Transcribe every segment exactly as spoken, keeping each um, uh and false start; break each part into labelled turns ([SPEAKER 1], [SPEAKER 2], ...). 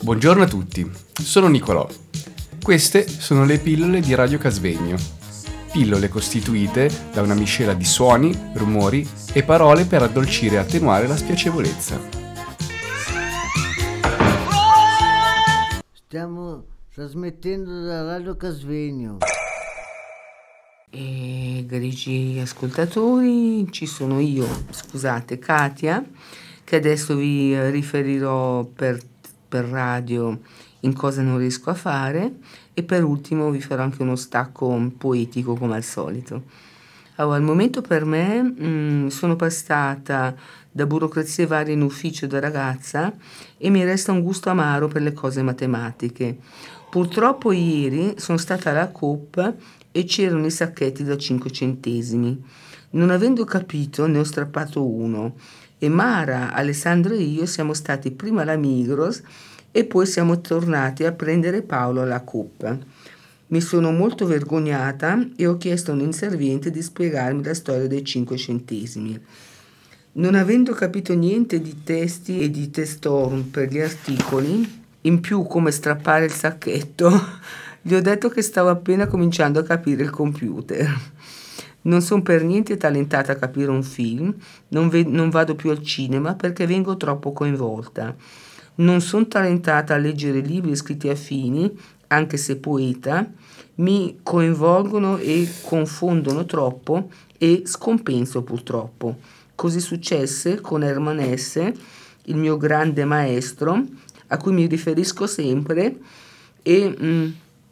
[SPEAKER 1] Buongiorno a tutti, sono Nicolò. Queste sono le pillole di Radio Casvegno. Pillole costituite da una miscela di suoni, rumori e parole per addolcire e attenuare la spiacevolezza.
[SPEAKER 2] Stiamo trasmettendo da Radio Casvegno.
[SPEAKER 3] E grigi ascoltatori, ci sono io, scusate, Katia, che adesso vi riferirò per, per radio in cosa non riesco a fare, e per ultimo vi farò anche uno stacco poetico come al solito. Allora, al momento per me mh, sono passata da burocrazie varie in ufficio da ragazza e mi resta un gusto amaro per le cose matematiche. Purtroppo ieri sono stata alla Coop e c'erano i sacchetti da cinque centesimi. Non avendo capito ne ho strappato uno e Mara, Alessandro e io siamo stati prima alla Migros e poi siamo tornati a prendere Paolo alla Coop. Mi sono molto vergognata e ho chiesto a un inserviente di spiegarmi la storia dei cinque centesimi. Non avendo capito niente di testi e di testorum per gli articoli, in più come strappare il sacchetto, gli ho detto che stavo appena cominciando a capire il computer. Non sono per niente talentata a capire un film, non, ve- non vado più al cinema perché vengo troppo coinvolta. Non sono talentata a leggere libri scritti affini, anche se poeta, mi coinvolgono e confondono troppo e scompenso purtroppo. Così successe con Hermann Hesse, il mio grande maestro, a cui mi riferisco sempre, e mh,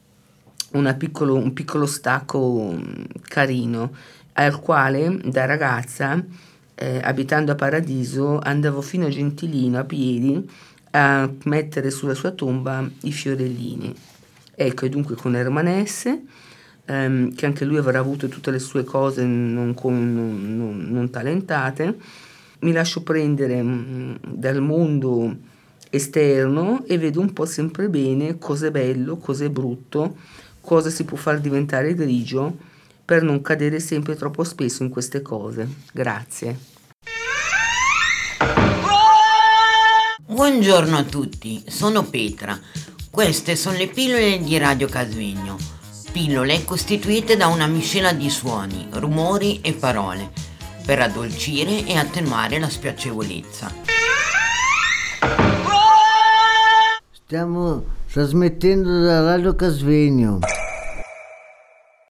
[SPEAKER 3] una piccolo, un piccolo stacco mh, carino, al quale da ragazza, eh, abitando a Paradiso, andavo fino a Gentilino a piedi a mettere sulla sua tomba i fiorellini. Ecco, e dunque con Hermann Hesse, ehm, che anche lui avrà avuto tutte le sue cose non, con, non, non, non talentate, mi lascio prendere mh, dal mondo esterno e vedo un po' sempre bene cosa è bello, cosa è brutto, cosa si può far diventare grigio per non cadere sempre troppo spesso in queste cose. Grazie.
[SPEAKER 4] Buongiorno a tutti, sono Petra. Queste sono le pillole di Radio Casvegno. Pillole costituite da una miscela di suoni, rumori e parole per addolcire e attenuare la spiacevolezza.
[SPEAKER 2] Stiamo trasmettendo da Radio Casvegno.